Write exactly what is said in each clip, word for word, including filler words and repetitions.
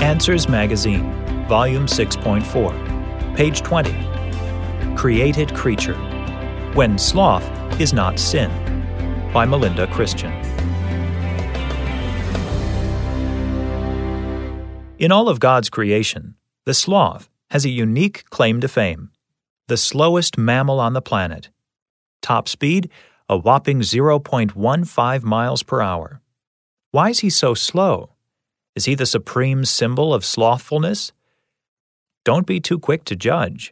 Answers Magazine, Volume six point four, page twenty. Created Creature. When Sloth is Not Sin, by Melinda Christian. In all of God's creation, the sloth has a unique claim to fame. The slowest mammal on the planet. Top speed, a whopping zero point one five miles per hour. Why is he so slow? Is he the supreme symbol of slothfulness? Don't be too quick to judge.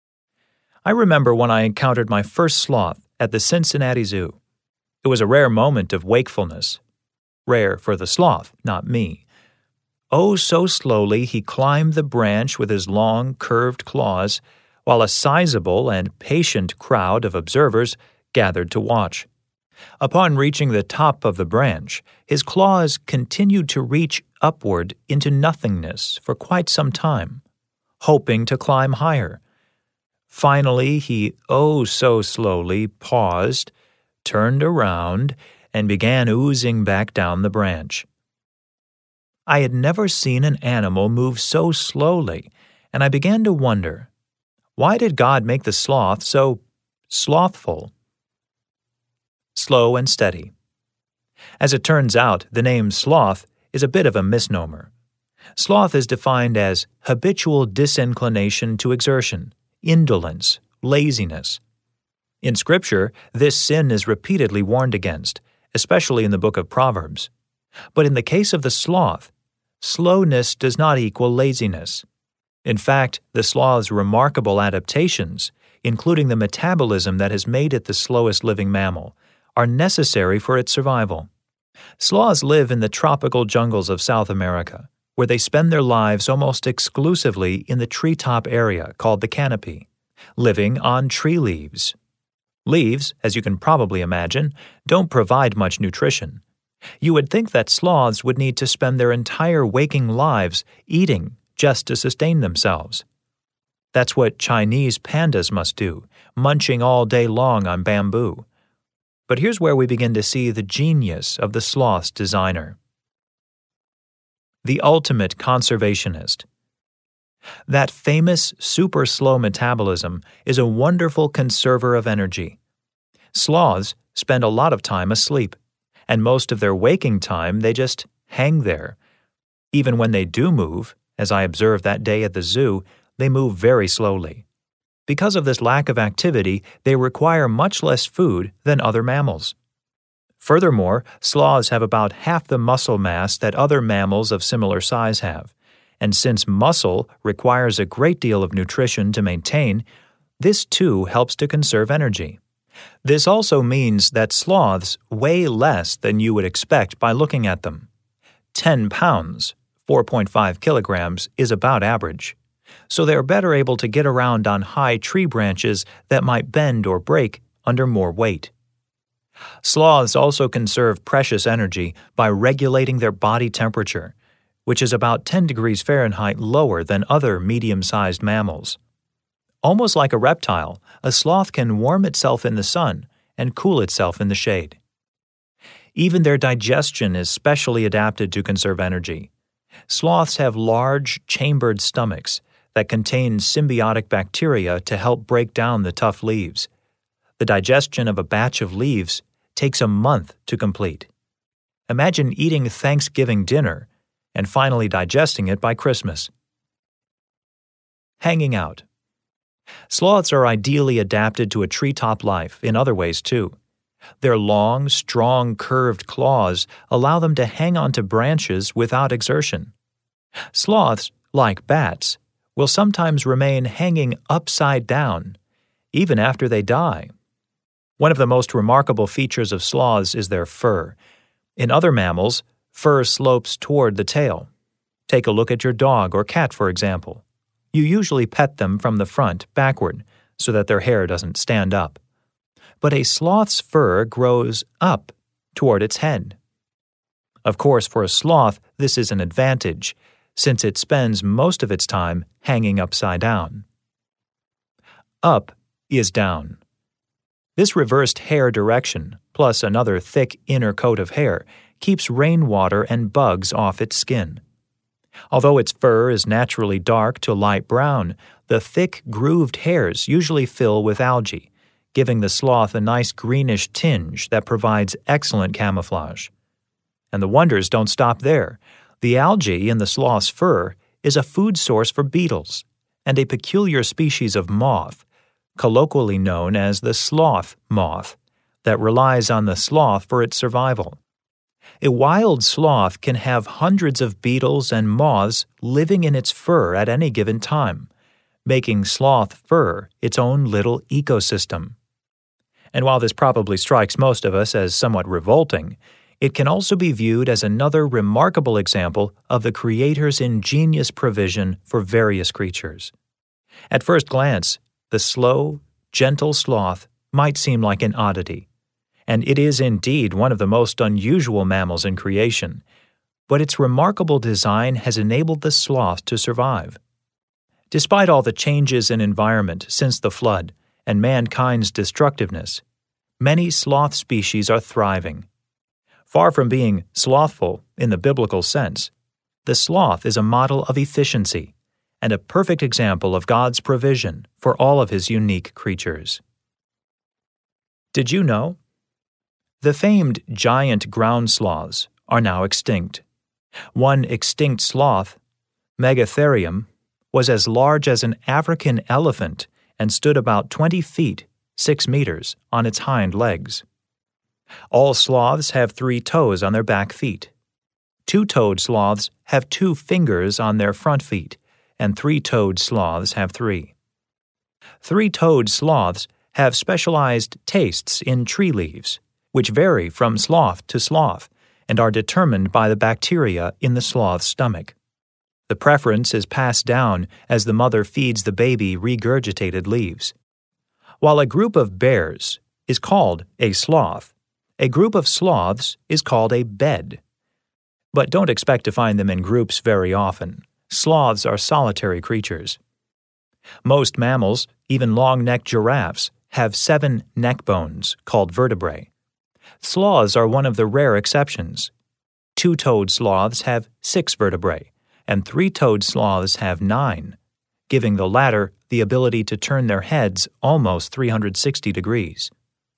I remember when I encountered my first sloth at the Cincinnati Zoo. It was a rare moment of wakefulness. Rare for the sloth, not me. Oh, so slowly he climbed the branch with his long, curved claws, while a sizable and patient crowd of observers gathered to watch. Upon reaching the top of the branch, his claws continued to reach upward into nothingness for quite some time, hoping to climb higher. Finally, he oh so slowly paused, turned around, and began oozing back down the branch. I had never seen an animal move so slowly, and I began to wonder, why did God make the sloth so slothful? Slow and steady. As it turns out, the name sloth is a bit of a misnomer. Sloth is defined as habitual disinclination to exertion, indolence, laziness. In Scripture, this sin is repeatedly warned against, especially in the book of Proverbs. But in the case of the sloth, slowness does not equal laziness. In fact, the sloth's remarkable adaptations, including the metabolism that has made it the slowest living mammal, are necessary for its survival. Sloths live in the tropical jungles of South America, where they spend their lives almost exclusively in the treetop area called the canopy, living on tree leaves. Leaves, as you can probably imagine, don't provide much nutrition. You would think that sloths would need to spend their entire waking lives eating just to sustain themselves. That's what Chinese pandas must do, munching all day long on bamboo. But here's where we begin to see the genius of the sloth's designer. The ultimate conservationist. That famous super slow metabolism is a wonderful conserver of energy. Sloths spend a lot of time asleep, and most of their waking time they just hang there. Even when they do move, as I observed that day at the zoo, they move very slowly. Because of this lack of activity, they require much less food than other mammals. Furthermore, sloths have about half the muscle mass that other mammals of similar size have, and since muscle requires a great deal of nutrition to maintain, this too helps to conserve energy. This also means that sloths weigh less than you would expect by looking at them. ten pounds, four point five kilograms, is about average. So they are better able to get around on high tree branches that might bend or break under more weight. Sloths also conserve precious energy by regulating their body temperature, which is about ten degrees Fahrenheit lower than other medium-sized mammals. Almost like a reptile, a sloth can warm itself in the sun and cool itself in the shade. Even their digestion is specially adapted to conserve energy. Sloths have large, chambered stomachs that contain symbiotic bacteria to help break down the tough leaves. The digestion of a batch of leaves takes a month to complete. Imagine eating Thanksgiving dinner and finally digesting it by Christmas. Hanging out. Sloths are ideally adapted to a treetop life in other ways too. Their long, strong, curved claws allow them to hang onto branches without exertion. Sloths, like bats, will sometimes remain hanging upside down, even after they die. One of the most remarkable features of sloths is their fur. In other mammals, fur slopes toward the tail. Take a look at your dog or cat, for example. You usually pet them from the front, backward, so that their hair doesn't stand up. But a sloth's fur grows up toward its head. Of course, for a sloth, this is an advantage, since it spends most of its time hanging upside down. Up is down. This reversed hair direction, plus another thick inner coat of hair, keeps rainwater and bugs off its skin. Although its fur is naturally dark to light brown, the thick, grooved hairs usually fill with algae, giving the sloth a nice greenish tinge that provides excellent camouflage. And the wonders don't stop there. The algae in the sloth's fur is a food source for beetles and a peculiar species of moth, colloquially known as the sloth moth, that relies on the sloth for its survival. A wild sloth can have hundreds of beetles and moths living in its fur at any given time, making sloth fur its own little ecosystem. And while this probably strikes most of us as somewhat revolting, it can also be viewed as another remarkable example of the Creator's ingenious provision for various creatures. At first glance, the slow, gentle sloth might seem like an oddity, and it is indeed one of the most unusual mammals in creation, but its remarkable design has enabled the sloth to survive. Despite all the changes in environment since the flood and mankind's destructiveness, many sloth species are thriving. Far from being slothful in the biblical sense, the sloth is a model of efficiency and a perfect example of God's provision for all of His unique creatures. Did you know? The famed giant ground sloths are now extinct. One extinct sloth, Megatherium, was as large as an African elephant and stood about twenty feet, six meters, on its hind legs. All sloths have three toes on their back feet. Two-toed sloths have two fingers on their front feet, and three-toed sloths have three. Three-toed sloths have specialized tastes in tree leaves, which vary from sloth to sloth and are determined by the bacteria in the sloth's stomach. The preference is passed down as the mother feeds the baby regurgitated leaves. While a group of bears is called a sloth, a group of sloths is called a bed. But don't expect to find them in groups very often. Sloths are solitary creatures. Most mammals, even long-necked giraffes, have seven neck bones, called vertebrae. Sloths are one of the rare exceptions. Two-toed sloths have six vertebrae, and three-toed sloths have nine, giving the latter the ability to turn their heads almost three hundred sixty degrees.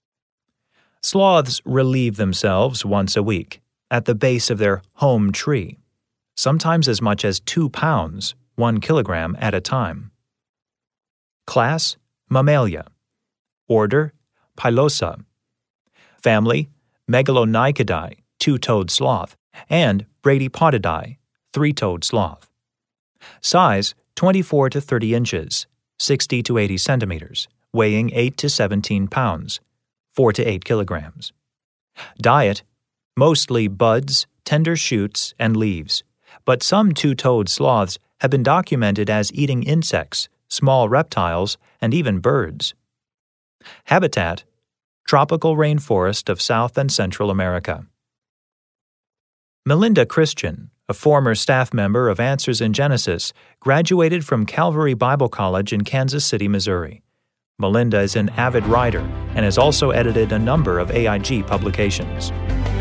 Sloths relieve themselves once a week at the base of their home tree, sometimes as much as two pounds, one kilogram at a time. Class, Mammalia. Order, Pilosa. Family, Megalonychidae, two-toed sloth, and Bradypodidae, three-toed sloth. Size, twenty-four to thirty inches, sixty to eighty centimeters, weighing eight to seventeen pounds, four to eight kilograms. Diet, mostly buds, tender shoots, and leaves, but some two-toed sloths have been documented as eating insects, small reptiles, and even birds. Habitat, tropical rainforest of South and Central America. Melinda Christian, a former staff member of Answers in Genesis, graduated from Calvary Bible College in Kansas City, Missouri. Melinda is an avid writer and has also edited a number of A I G publications.